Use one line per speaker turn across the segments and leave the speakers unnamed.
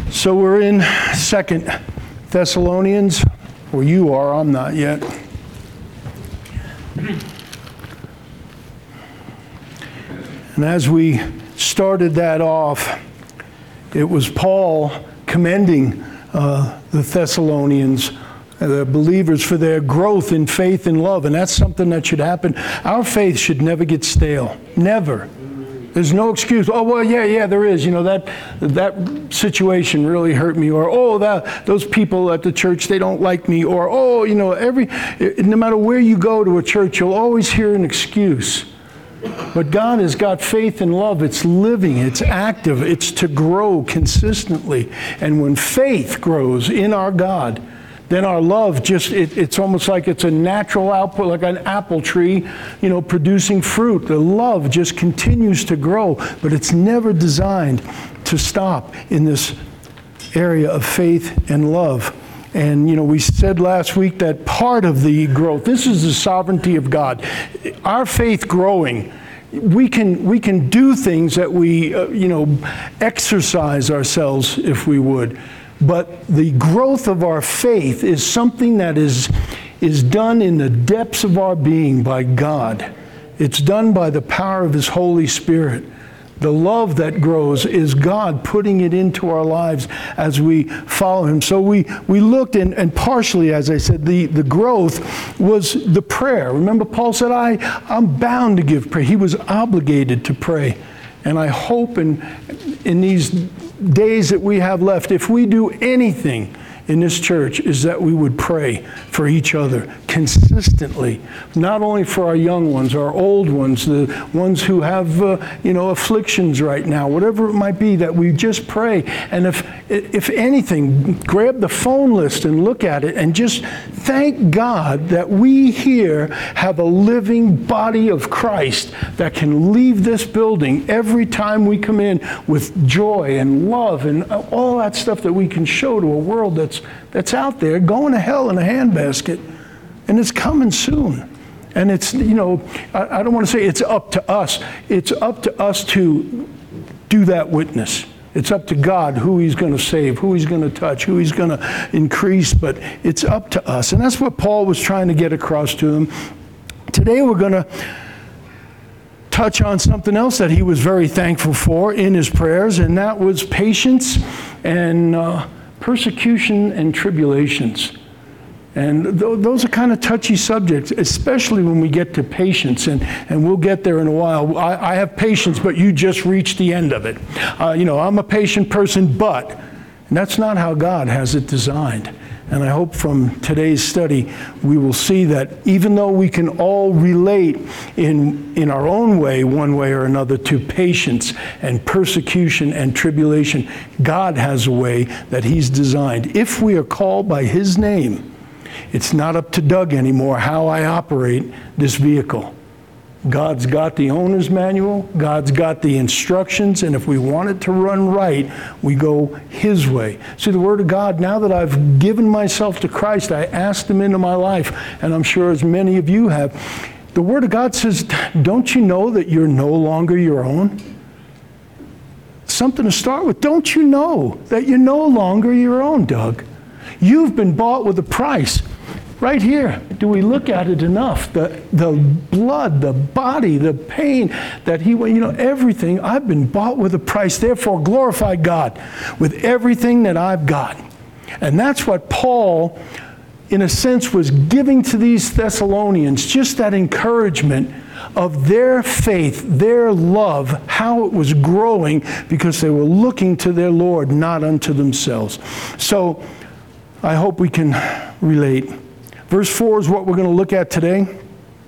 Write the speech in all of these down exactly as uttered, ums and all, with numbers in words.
So we're in Second Thessalonians, or you are, I'm not yet. And as we started that off, it was Paul commending uh, the Thessalonians, uh, the believers, for their growth in faith and love. And that's something that should happen. Our faith should never get stale. Never. There's no excuse. Oh, well, yeah, yeah, there is. You know, that that situation really hurt me. Or, oh, that those people at the church, they don't like me. Or, oh, you know, every no matter where you go to a church, you'll always hear an excuse. But God has got faith and love. It's living. It's active. It's to grow consistently. And when faith grows in our God, then our love just, it, it's almost like it's a natural output, like an apple tree, you know, producing fruit. The love just continues to grow, but it's never designed to stop in this area of faith and love. And, you know, we said last week that part of the growth, this is the sovereignty of God. Our faith growing, we can we can do things that we, uh, you know, exercise ourselves if we would. But the growth of our faith is something that is, is done in the depths of our being by God. It's done by the power of His Holy Spirit. The love that grows is God putting it into our lives as we follow Him. So we, we looked, and, and partially, as I said, the, the growth was the prayer. Remember, Paul said, I, I'm bound to give prayer. He was obligated to pray. And I hope in, in these days that we have left, if we do anything in this church, is that we would pray for each other consistently, not only for our young ones, our old ones, the ones who have uh, you know, afflictions right now, whatever it might be, that we just pray. And if if anything, grab the phone list and look at it and just thank God that we here have a living body of Christ that can leave this building every time we come in with joy and love and all that stuff that we can show to a world that's that's out there going to hell in a handbasket. And it's coming soon. And it's, you know, I, I don't want to say it's up to us. It's up to us to do that witness. It's up to God who He's going to save, who He's going to touch, who He's going to increase. But it's up to us. And that's what Paul was trying to get across to them. Today we're going to touch on something else that he was very thankful for in his prayers, and that was patience and uh, persecution and tribulations. And th- those are kind of touchy subjects, especially when we get to patience, and, and we'll get there in a while. I, I have patience, but you just reached the end of it. Uh, you know, I'm a patient person, but, and that's not how God has it designed. And I hope from today's study, we will see that even though we can all relate in, in our own way, one way or another, to patience and persecution and tribulation, God has a way that He's designed. If we are called by His name, it's not up to Doug anymore how I operate this vehicle. God's got the owner's manual, God's got the instructions, and if we want it to run right, we go His way. See, the Word of God, now that I've given myself to Christ, I asked Him into my life, and I'm sure as many of you have, the Word of God says, don't you know that you're no longer your own? Something to start with. Don't you know that you're no longer your own, Doug? You've been bought with a price. Right here, do we look at it enough? The the blood, the body, the pain that He, you know, everything. I've been bought with a price. Therefore, glorify God with everything that I've got. And that's what Paul, in a sense, was giving to these Thessalonians, just that encouragement of their faith, their love, how it was growing because they were looking to their Lord, not unto themselves. So I hope we can relate. Verse four is what we're going to look at today.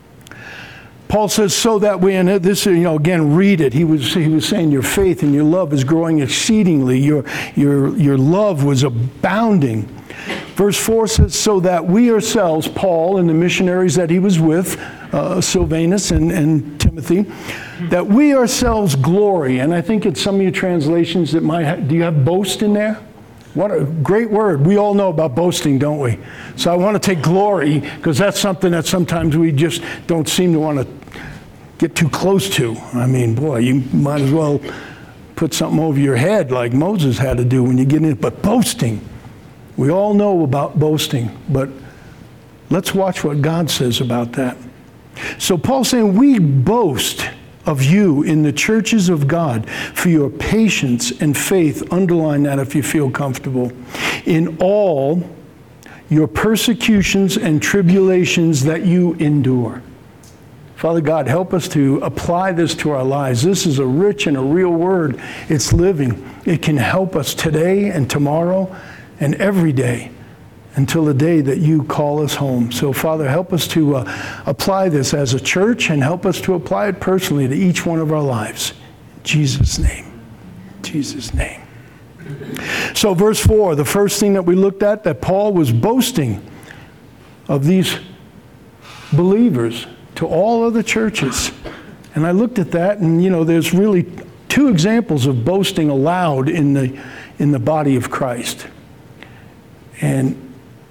Paul says, so that we, and this, you know, again, read it. He was he was saying your faith and your love is growing exceedingly. Your, your, your love was abounding. Verse four says, so that we ourselves, Paul and the missionaries that he was with, uh, Silvanus and, and Timothy, that we ourselves glory. And I think in some of your translations that might have, do you have boast in there? What a great word. We all know about boasting, don't we? So I want to take glory, because that's something that sometimes we just don't seem to want to get too close to. I mean, boy, you might as well put something over your head like Moses had to do when you get in it. But boasting, we all know about boasting, but let's watch what God says about that. So Paul's saying, we boast of you in the churches of God for your patience and faith. Underline that if you feel comfortable. In all your persecutions and tribulations that you endure. Father God, help us to apply this to our lives. This is a rich and a real word. It's living. It can help us today and tomorrow and every day until the day that you call us home. So, Father, help us to uh, apply this as a church and help us to apply it personally to each one of our lives. In Jesus' name. In Jesus' name. So, verse four, the first thing that we looked at, that Paul was boasting of these believers to all other churches. And I looked at that, and, you know, there's really two examples of boasting aloud in the, in the body of Christ. And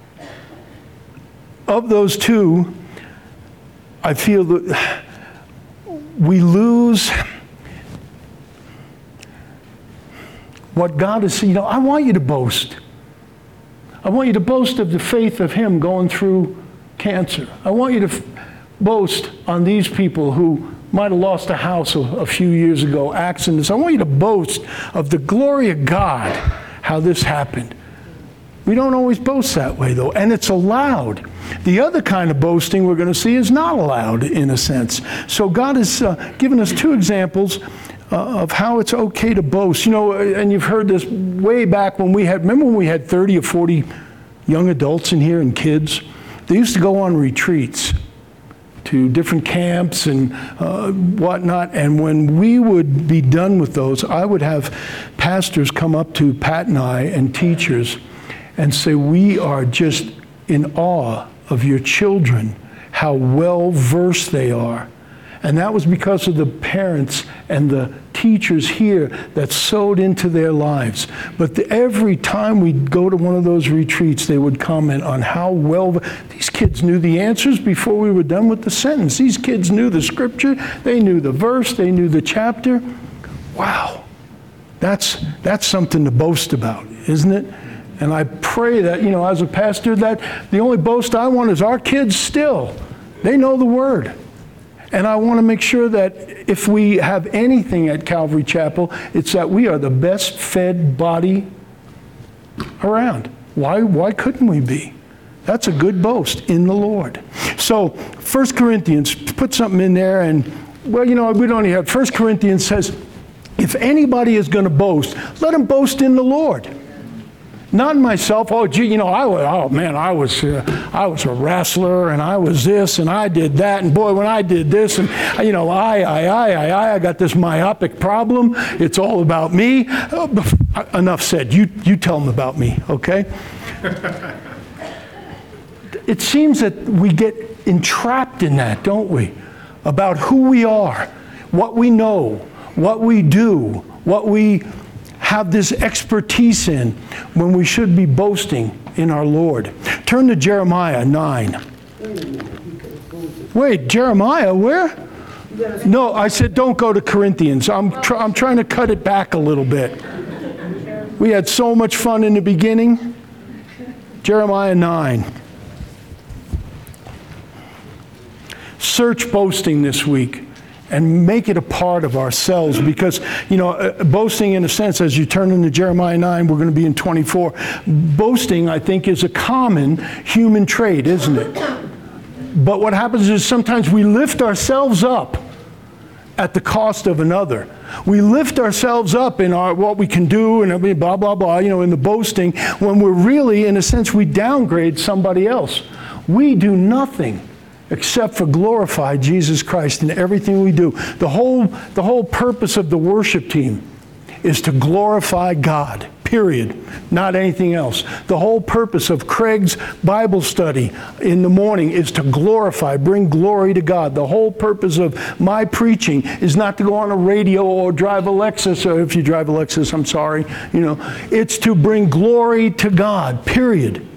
of those two, I feel that we lose what God is saying. You know, I want you to boast. I want you to boast of the faith of him going through cancer. I want you to f- boast on these people who might have lost a house a, a few years ago, accidents. I want you to boast of the glory of God, how this happened. We don't always boast that way, though, and it's allowed. The other kind of boasting we're going to see is not allowed, in a sense. So God has uh, given us two examples uh, of how it's okay to boast. You know, and you've heard this way back when we had, remember when we had thirty or forty young adults in here and kids? They used to go on retreats to different camps and uh, whatnot. And when we would be done with those, I would have pastors come up to Pat and I and teachers and say, we are just in awe of your children, how well versed they are. And that was because of the parents and the teachers here that sowed into their lives. But the, every time we'd go to one of those retreats, they would comment on how well these kids knew the answers before we were done with the sentence. These kids knew the scripture, they knew the verse, they knew the chapter. Wow, that's that's something to boast about, isn't it? And I pray that, you know, as a pastor, that the only boast I want is our kids still. They know the word. And I want to make sure that if we have anything at Calvary Chapel, it's that we are the best fed body around. Why, why couldn't we be? That's a good boast in the Lord. So First Corinthians, put something in there, and, well, you know, we don't even have, First Corinthians says, if anybody is going to boast, let him boast in the Lord. Not in myself. Oh, gee, you know, I was, oh man, I was, uh, I was a wrestler, and I was this, and I did that, and boy, when I did this, and you know, I, I, I, I, I, I got this myopic problem. It's all about me. Uh, enough said. You, you tell them about me, okay? It seems that we get entrapped in that, don't we? About who we are, what we know, what we do, what we have this expertise in, when we should be boasting in our Lord. Turn to Jeremiah nine. Wait, Jeremiah, where? No, I said don't go to Corinthians. I'm, tr- I'm trying to cut it back a little bit. We had so much fun in the beginning. Jeremiah nine. Search boasting this week and make it a part of ourselves, because, you know, uh, boasting, in a sense, as you turn into Jeremiah nine, we're going to be in twenty-four. Boasting, I think, is a common human trait, isn't it? But what happens is sometimes we lift ourselves up at the cost of another. We lift ourselves up in our what we can do and blah, blah, blah, you know, in the boasting, when we're really, in a sense, we downgrade somebody else. We do nothing except for glorify Jesus Christ in everything we do. The whole, the whole purpose of the worship team is to glorify God, period, not anything else. The whole purpose of Craig's Bible study in the morning is to glorify, bring glory to God. The whole purpose of my preaching is not to go on a radio or drive a Lexus, or if you drive a Lexus, I'm sorry, you know, it's to bring glory to God, period.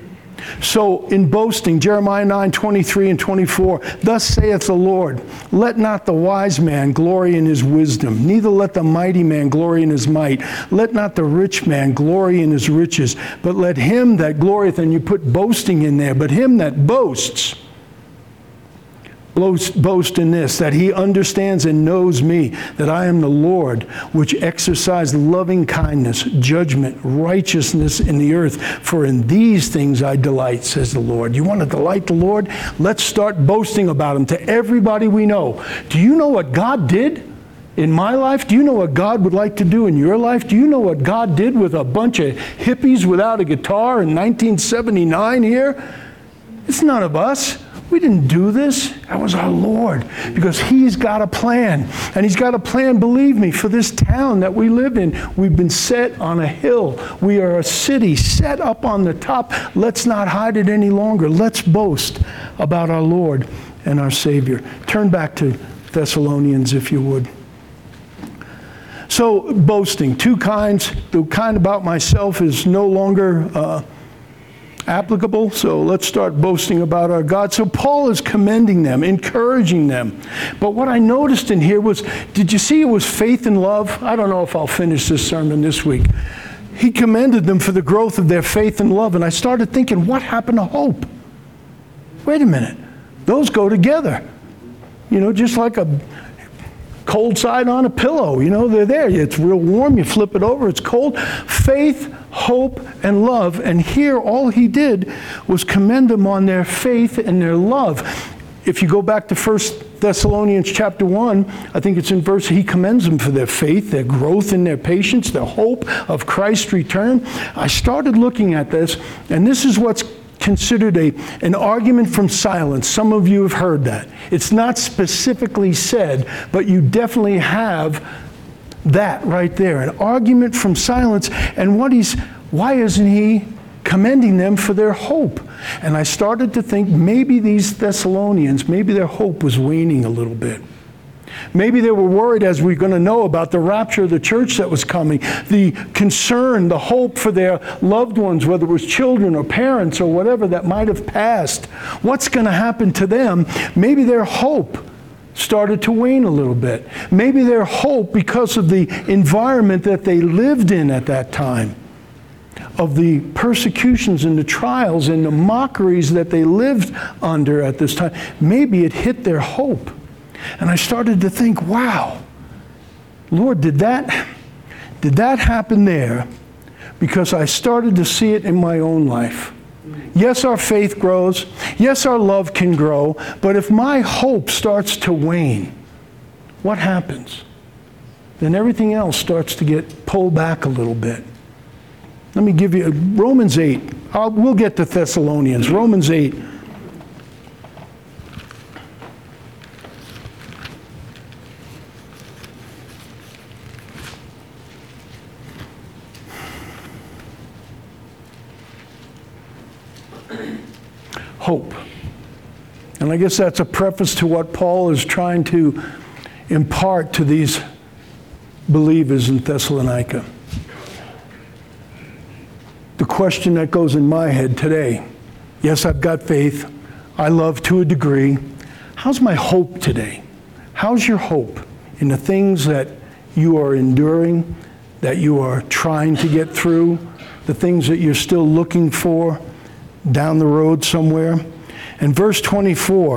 So in boasting, Jeremiah nine, twenty-three and twenty-four, thus saith the Lord, let not the wise man glory in his wisdom, neither let the mighty man glory in his might. Let not the rich man glory in his riches, but let him that glorieth, and you put boasting in there, but him that boasts, Boast, boast in this, that he understands and knows me, that I am the Lord, which exercise loving kindness, judgment, righteousness in the earth. For in these things I delight, says the Lord. You want to delight the Lord? Let's start boasting about him to everybody we know. Do you know what God did in my life? Do you know what God would like to do in your life? Do you know what God did with a bunch of hippies without a guitar in nineteen seventy-nine here? It's none of us. We didn't do this. That was our Lord, because he's got a plan. And he's got a plan, believe me, for this town that we live in. We've been set on a hill. We are a city set up on the top. Let's not hide it any longer. Let's boast about our Lord and our Savior. Turn back to Thessalonians, if you would. So, boasting, two kinds. The kind about myself is no longer uh, applicable, so let's start boasting about our God. So Paul is commending them, encouraging them. But what I noticed in here was, did you see it was faith and love? I don't know if I'll finish this sermon this week. He commended them for the growth of their faith and love, and I started thinking, what happened to hope? Wait a minute. Those go together. You know, just like a cold side on a pillow. You know, they're there. It's real warm. You flip it over. It's cold. Faith, hope, and love. And here, all he did was commend them on their faith and their love. If you go back to First Thessalonians chapter one, I think it's in verse, he commends them for their faith, their growth in their patience, their hope of Christ's return. I started looking at this, and this is what's considered a, an argument from silence. Some of you have heard that. It's not specifically said, but you definitely have that right there, an argument from silence. And what he's, why isn't he commending them for their hope? And I started to think maybe these Thessalonians, maybe their hope was waning a little bit. Maybe they were worried, as we're going to know, about the rapture of the church that was coming, the concern, the hope for their loved ones, whether it was children or parents or whatever that might have passed. What's going to happen to them? Maybe their hope started to wane a little bit. Maybe their hope, because of the environment that they lived in at that time, of the persecutions and the trials and the mockeries that they lived under at this time, maybe it hit their hope. And I started to think, wow, Lord, did that, did that happen there? Because I started to see it in my own life. Yes, our faith grows. Yes, our love can grow. But if my hope starts to wane, what happens? Then everything else starts to get pulled back a little bit. Let me give you Romans eight. I'll, we'll get to Thessalonians. Romans eight. Hope. And I guess that's a preface to what Paul is trying to impart to these believers in Thessalonica. The question that goes in my head today, yes, I've got faith. I love to a degree. How's my hope today? How's your hope in the things that you are enduring, that you are trying to get through, the things that you're still looking for down the road somewhere? In verse twenty-four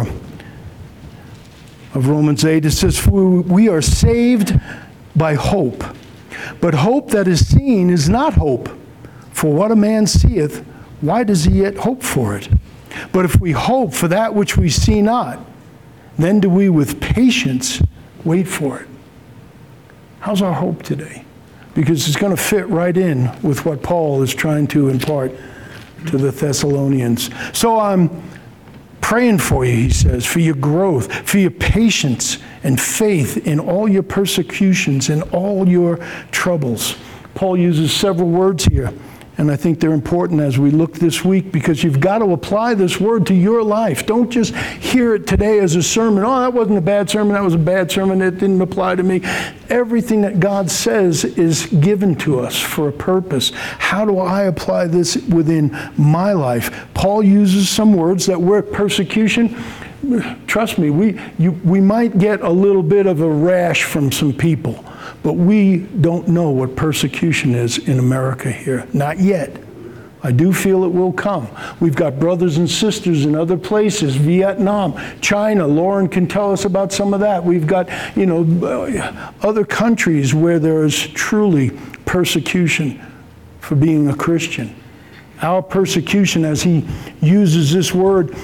of Romans eight, it says, we are saved by hope. But hope that is seen is not hope. For what a man seeth, why does he yet hope for it? But if we hope for that which we see not, then do we with patience wait for it. How's our hope today? Because it's going to fit right in with what Paul is trying to impart to the Thessalonians. So I'm praying for you, he says, for your growth, for your patience and faith in all your persecutions and all your troubles. Paul uses several words here And I think they're important as we look this week, because you've got to apply this word to your life. Don't just hear it today as a sermon. Oh, that wasn't a bad sermon. That was a bad sermon. It didn't apply to me. Everything that God says is given to us for a purpose. How do I apply this within my life? Paul uses some words that were persecution. Trust me, we, you, we might get a little bit of a rash from some people. But we don't know what persecution is in America here. Not yet. I do feel it will come. We've got brothers and sisters in other places, Vietnam, China. Lauren can tell us about some of that. We've got, you know, other countries where there is truly persecution for being a Christian. Our persecution, as he uses this word,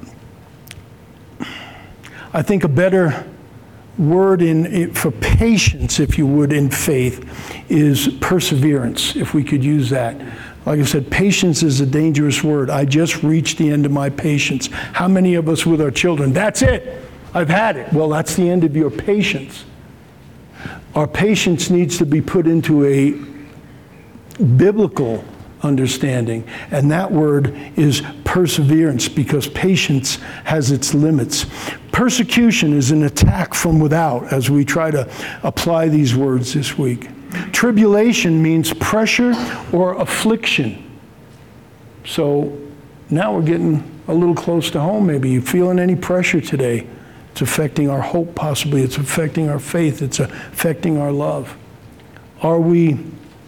I think a better word in for patience, if you would, in faith, is perseverance, if we could use that. Like I said, patience is a dangerous word. I just reached the end of my patience. How many of us with our children, that's it, I've had it. Well, that's the end of your patience. Our patience needs to be put into a biblical understanding, and that word is perseverance, because patience has its limits. Persecution is an attack from without, as we try to apply these words this week. Tribulation means pressure or affliction. So now we're getting a little close to home. Maybe you feeling any pressure today? It's affecting our hope, possibly. It's affecting our faith. It's affecting our love. Are we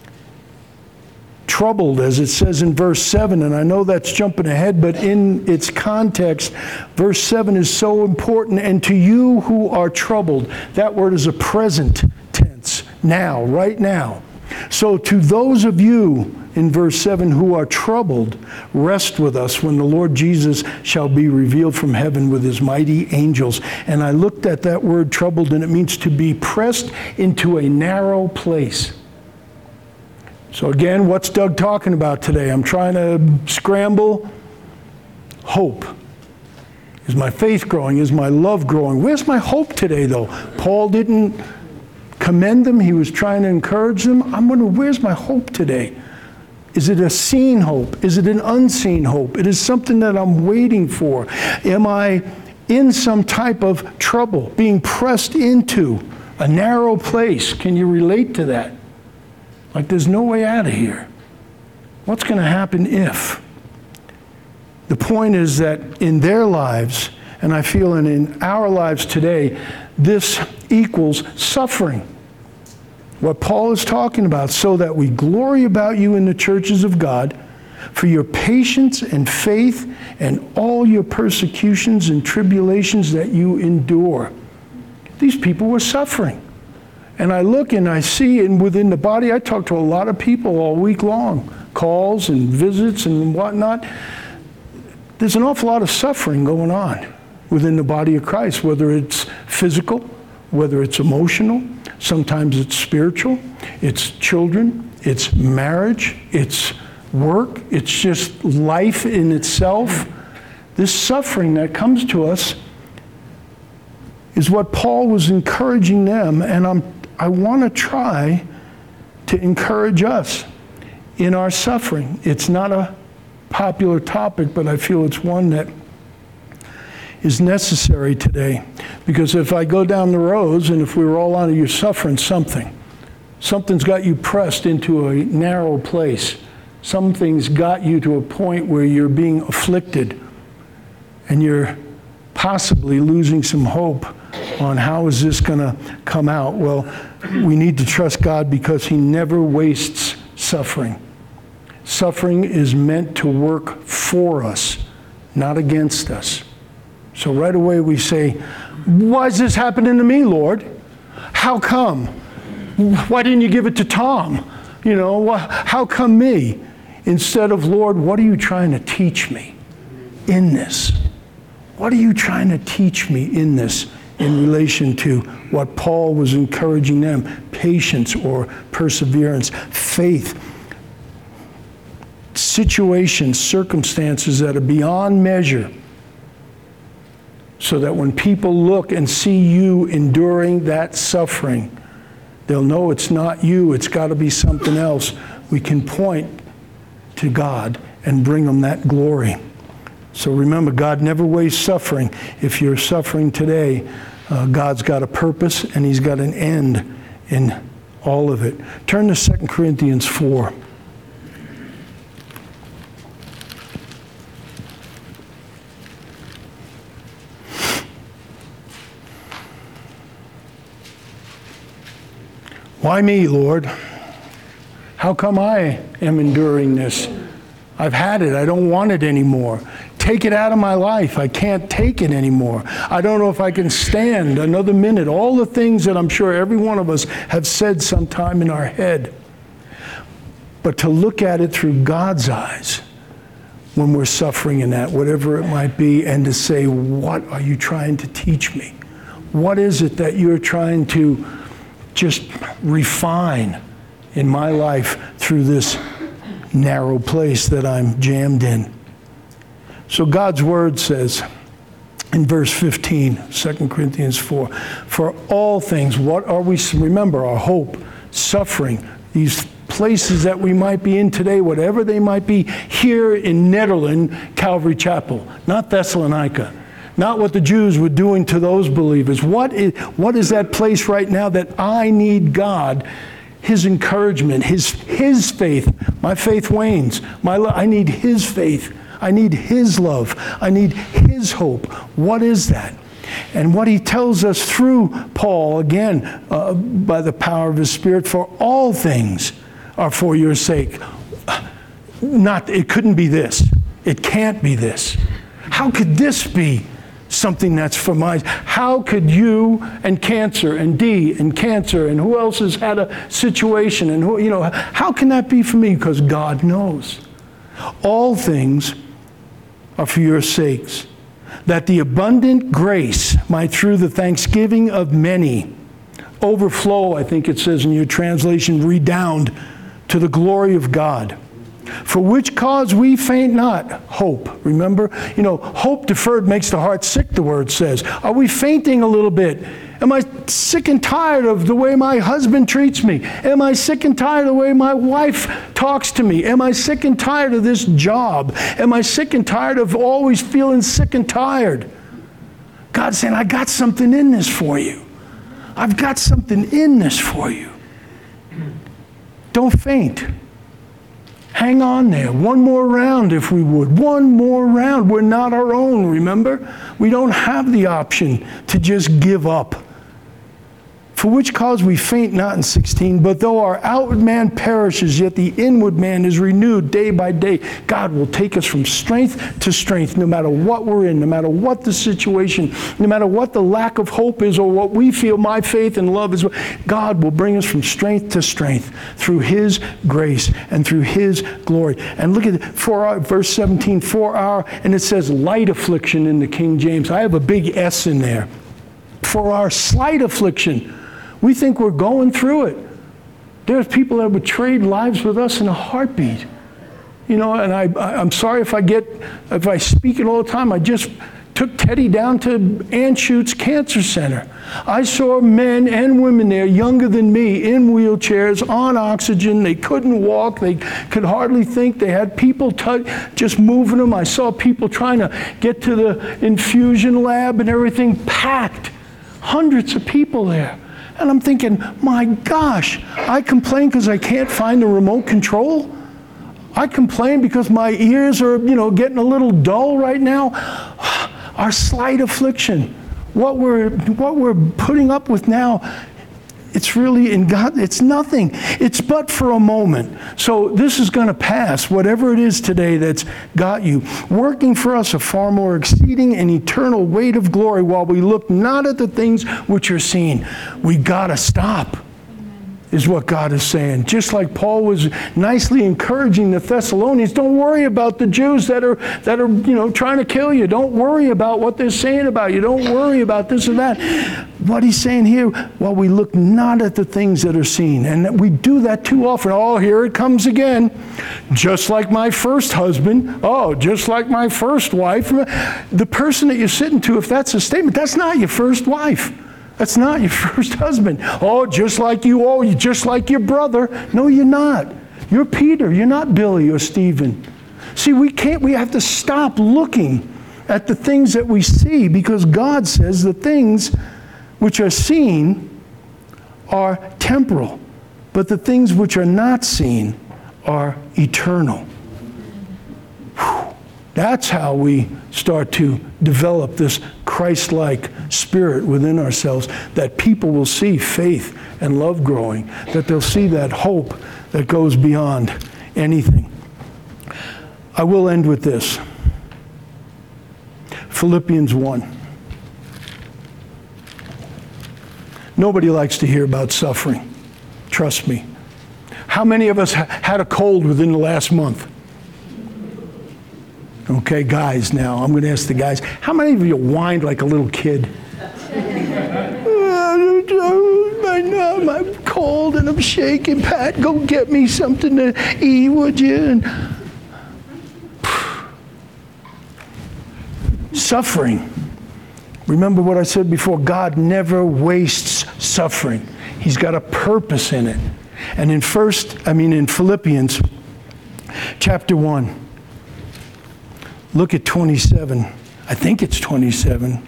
troubled, as it says in verse seven, and I know that's jumping ahead, but in its context, verse seven is so important. And to you who are troubled, that word is a present tense, now, right now. So to those of you in verse seven who are troubled, rest with us when the Lord Jesus shall be revealed from heaven with his mighty angels. And I looked at that word troubled, and it means to be pressed into a narrow place. So again, what's Doug talking about today? I'm trying to scramble. Hope. Is my faith growing? Is my love growing? Where's my hope today, though? Paul didn't commend them. He was trying to encourage them. I'm wondering, where's my hope today? Is it a seen hope? Is it an unseen hope? It is something that I'm waiting for. Am I in some type of trouble, being pressed into a narrow place? Can you relate to that? Like there's no way out of here. What's going to happen if? The point is that in their lives, and I feel in, in our lives today, this equals suffering. What Paul is talking about, so that we glory about you in the churches of God for your patience and faith and all your persecutions and tribulations that you endure. These people were suffering. And I look and I see, and within the body, I talk to a lot of people all week long, calls and visits and whatnot. There's an awful lot of suffering going on within the body of Christ, whether it's physical, whether it's emotional, sometimes it's spiritual, it's children, it's marriage, it's work, it's just life in itself. This suffering that comes to us is what Paul was encouraging them, and I'm I want to try to encourage us in our suffering. It's not a popular topic, but I feel it's one that is necessary today. Because if I go down the roads, and if we were all on it, you're suffering something. Something's got you pressed into a narrow place. Something's got you to a point where you're being afflicted, and you're possibly losing some hope on how is this going to come out. Well, we need to trust God, because he never wastes suffering. Suffering is meant to work for us, not against us. So right away we say, why is this happening to me, Lord? How come? Why didn't you give it to Tom? You know, how come me? Instead of, Lord, what are you trying to teach me in this? What are you trying to teach me in this? In relation to what Paul was encouraging them, patience or perseverance, faith, situations, circumstances that are beyond measure, so that when people look and see you enduring that suffering, they'll know it's not you, it's got to be something else. We can point to God and bring him that glory. So remember, God never wastes suffering. If you're suffering today, uh, God's got a purpose and he's got an end in all of it. Turn to Second Corinthians four. Why me, Lord? How come I am enduring this? I've had it. I don't want it anymore. Take it out of my life. I can't take it anymore. I don't know if I can stand another minute. All the things that I'm sure every one of us have said sometime in our head. But to look at it through God's eyes when we're suffering in that, whatever it might be, and to say, what are you trying to teach me? What is it that you're trying to just refine in my life through this narrow place that I'm jammed in? So God's word says in verse fifteen, Second Corinthians four, for all things, what are we, remember our hope, suffering, these places that we might be in today, whatever they might be, here in Netherlands, Calvary Chapel, not Thessalonica. Not what the Jews were doing to those believers. What is, what is that place right now that I need God, his encouragement, his, his faith? My faith wanes. My lo- I need his faith. I need his love. I need his hope. What is that? And what he tells us through Paul, again, uh, by the power of his Spirit, for all things are for your sake. Not, it couldn't be this. It can't be this. How could this be something that's for my, how could you and cancer and D and cancer and who else has had a situation and who, you know, how can that be for me? Because God knows. All things are for your sakes, that the abundant grace might through the thanksgiving of many overflow, I think it says in your translation, redound to the glory of God. For which cause we faint not. Hope. Remember? You know, hope deferred makes the heart sick, the word says. Are we fainting a little bit? Am I sick and tired of the way my husband treats me? Am I sick and tired of the way my wife talks to me? Am I sick and tired of this job? Am I sick and tired of always feeling sick and tired? God's saying, I got something in this for you. I've got something in this for you. Don't faint. Hang on there. One more round, if we would. One more round. We're not our own, remember? We don't have the option to just give up. For which cause we faint not in sixteen, but though our outward man perishes, yet the inward man is renewed day by day. God will take us from strength to strength, no matter what we're in, no matter what the situation, no matter what the lack of hope is or what we feel my faith and love is. God will bring us from strength to strength through his grace and through his glory. And look at it, for our, verse seventeen, for our, and it says light affliction in the King James. I have a big S in there. For our slight affliction. We think we're going through it. There's people that would trade lives with us in a heartbeat. You know, and I, I, I'm sorry if I get, if I speak it all the time. I just took Teddy down to Anschutz Cancer Center. I saw men and women there younger than me in wheelchairs, on oxygen. They couldn't walk. They could hardly think. They had people t- just moving them. I saw people trying to get to the infusion lab and everything packed. Hundreds of people there. And I'm thinking, my gosh, I complain because I can't find the remote control. I complain because my ears are, you know, getting a little dull right now. Our slight affliction, what we're what we're putting up with now, it's really in God, it's nothing. It's but for a moment. So this is going to pass, whatever it is today that's got you. Working for us a far more exceeding and eternal weight of glory while we look not at the things which are seen. We got to stop. Is what God is saying. Just like Paul was nicely encouraging the Thessalonians, don't worry about the Jews that are that are you know trying to kill you. Don't worry about what they're saying about you. Don't worry about this or that. What he's saying here, while we look not at the things that are seen, and we do that too often. Oh, here it comes again. Just like my first husband. Oh, just like my first wife. The person that you're sitting to, if that's a statement, that's not your first wife. That's not your first husband. Oh, just like you, oh, just like your brother. No, you're not. You're Peter. You're not Billy or Stephen. See, we can't, we have to stop looking at the things that we see, because God says the things which are seen are temporal, but the things which are not seen are eternal. Whew. That's how we start to develop this Christ-like spirit within ourselves, that people will see faith and love growing, that they'll see that hope that goes beyond anything. I will end with this. Philippians one. Nobody likes to hear about suffering. Trust me. How many of us ha- had a cold within the last month? Okay, guys, now I'm going to ask the guys. How many of you whined like a little kid? I'm cold and I'm shaking. Pat, go get me something to eat, would you? And suffering. Remember what I said before, God never wastes suffering. He's got a purpose in it. And in first, I mean in Philippians chapter one, look at twenty-seven. I think it's twenty-seven.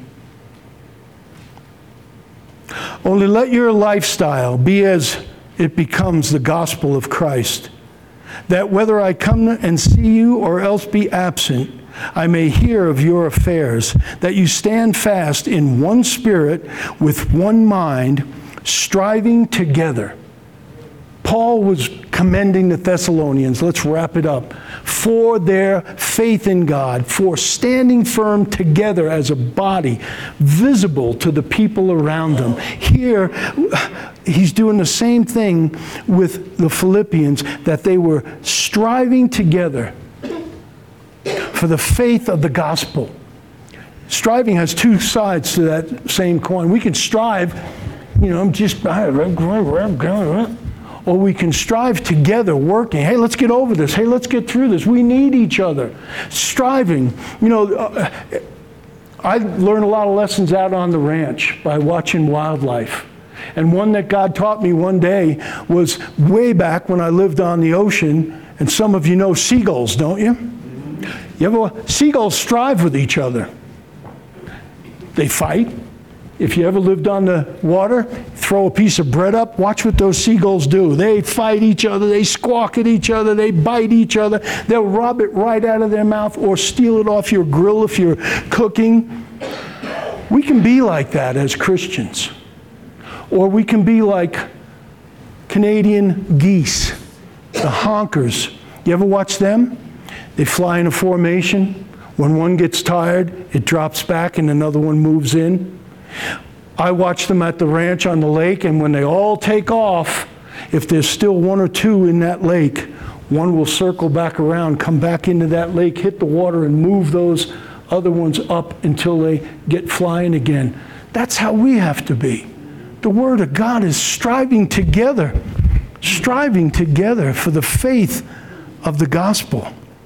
Only let your lifestyle be as it becomes the gospel of Christ, that whether I come and see you or else be absent, I may hear of your affairs, that you stand fast in one spirit, with one mind, striving together. Paul was commending the Thessalonians, let's wrap it up, for their faith in God, for standing firm together as a body, visible to the people around them. Here, he's doing the same thing with the Philippians, that they were striving together for the faith of the gospel. Striving has two sides to that same coin. We can strive, you know, just, or we can strive together, working. Hey, let's get over this. Hey, let's get through this. We need each other. Striving. You know, uh, I learned a lot of lessons out on the ranch by watching wildlife. And one that God taught me one day was way back when I lived on the ocean. And some of you know seagulls, don't you? You ever, seagulls strive with each other. They fight. If you ever lived on the water, throw a piece of bread up, watch what those seagulls do. They fight each other, they squawk at each other, they bite each other. They'll rob it right out of their mouth or steal it off your grill if you're cooking. We can be like that as Christians. Or we can be like Canadian geese, the honkers. You ever watch them? They fly in a formation. When one gets tired, it drops back and another one moves in. I watch them at the ranch on the lake, and when they all take off, if there's still one or two in that lake, one will circle back around, come back into that lake, hit the water, and move those other ones up until they get flying again. That's how we have to be. The Word of God is striving together, striving together for the faith of the gospel.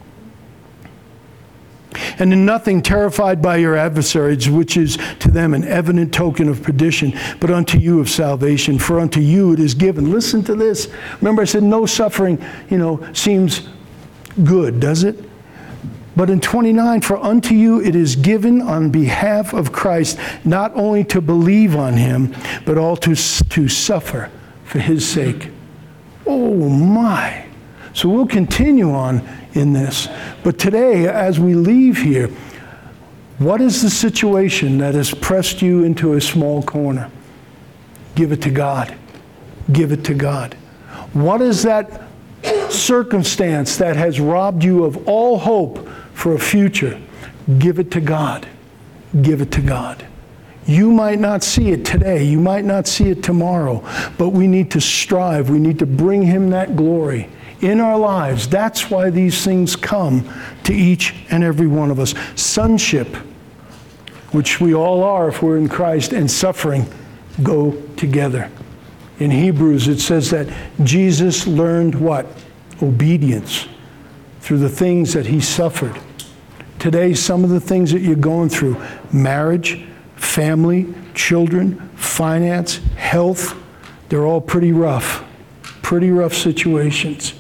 And in nothing terrified by your adversaries, which is to them an evident token of perdition, but unto you of salvation. For unto you it is given. Listen to this. Remember I said no suffering, you know, seems good, does it? But in twenty-nine, for unto you it is given on behalf of Christ, not only to believe on him, but also to, to suffer for his sake. Oh my. So we'll continue on in this. But today, as we leave here, what is the situation that has pressed you into a small corner? Give it to God. Give it to God. What is that circumstance that has robbed you of all hope for a future? Give it to God. Give it to God. You might not see it today. You might not see it tomorrow. But we need to strive. We need to bring him that glory in our lives. That's why these things come to each and every one of us. Sonship, which we all are if we're in Christ, and suffering go together. In Hebrews it says that Jesus learned what? Obedience through the things that he suffered. Today, some of the things that you're going through, marriage, family, children, finance, health, they're all pretty rough, pretty rough situations.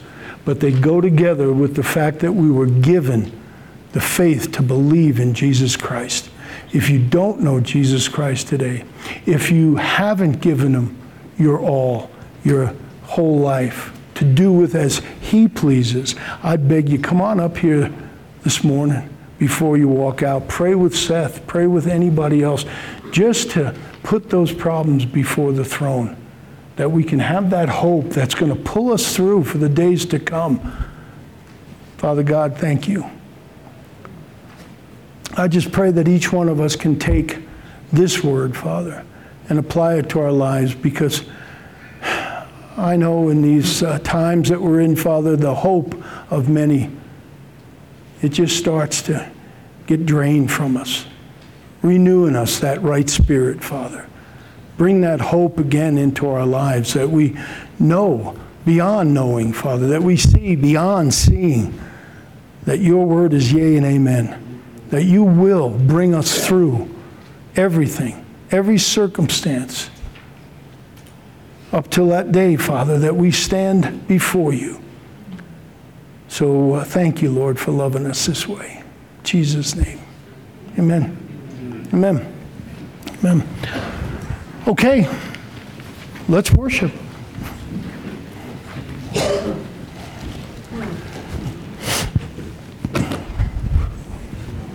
but they go together with the fact that we were given the faith to believe in Jesus Christ. If you don't know Jesus Christ today, if you haven't given him your all, your whole life, to do with as he pleases, I beg you, come on up here this morning before you walk out. Pray with Seth, pray with anybody else, just to put those problems before the throne, that we can have that hope that's going to pull us through for the days to come. Father God, thank you. I just pray that each one of us can take this word, Father, and apply it to our lives, because I know in these uh, times that we're in, Father, the hope of many, it just starts to get drained from us. Renew in us that right spirit, Father. Bring that hope again into our lives, that we know beyond knowing, Father, that we see beyond seeing, that your word is yea and amen, that you will bring us through everything, every circumstance, up till that day, Father, that we stand before you. So uh, thank you, Lord, for loving us this way. In Jesus' name, amen. Amen. Amen. Okay, let's worship.